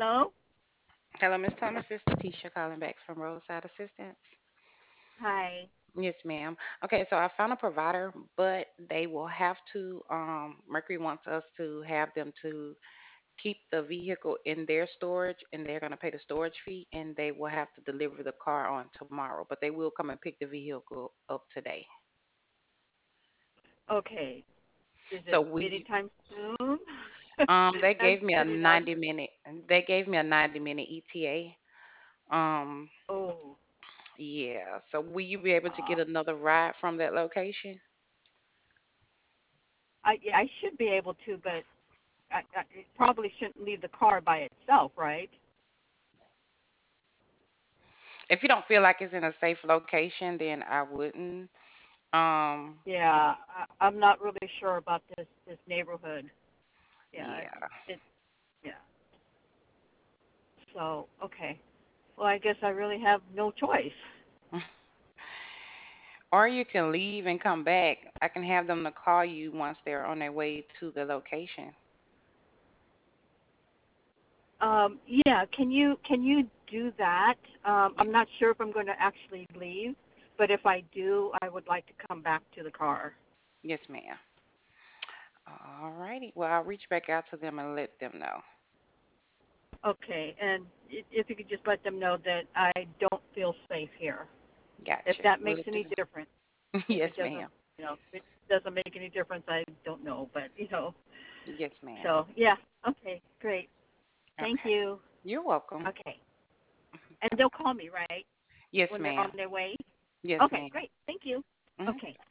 Hello? Hello, Miss Thomas. This is Tisha calling back from Roadside Assistance. Hi. Yes, ma'am. Okay, so I found a provider, but they will have to. Mercury wants us to have them to keep the vehicle in their storage, and they're going to pay the storage fee, and they will have to deliver the car on tomorrow. But they will come and pick the vehicle up today. Okay. Is So it we, anytime soon? they I'm gave me a kidding. I'm 90 minute. They gave me a 90-minute ETA. Um, oh. yeah. So will you be able to Uh, get another ride from that location? I should be able to, but it probably shouldn't leave the car by itself, right? If you don't feel like it's in a safe location, then I wouldn't. Um, Yeah, I'm not really sure about this neighborhood. Yeah, yeah. it yeah. So, okay. Well, I guess I really have no choice. Or you can leave and come back. I can have them to call you once they're on their way to the location. Yeah, can you do that? Yeah. I'm not sure if I'm going to actually leave, but if I do, I would like to come back to the car. Yes, ma'am. All righty. Well, I'll reach back out to them and let them know. Okay, and if you could just let them know that I don't feel safe here. If Gotcha. that Will makes it do? any difference. If it Yes, doesn't, ma'am. if it doesn't make any difference, I don't know. But Yes, ma'am. so yeah. Okay, great. Thank Okay. you. You're welcome. Okay, and they'll call me right Yes, when they're on ma'am. their way. Yes, Okay, ma'am. great. Thank you. Hmm. Okay.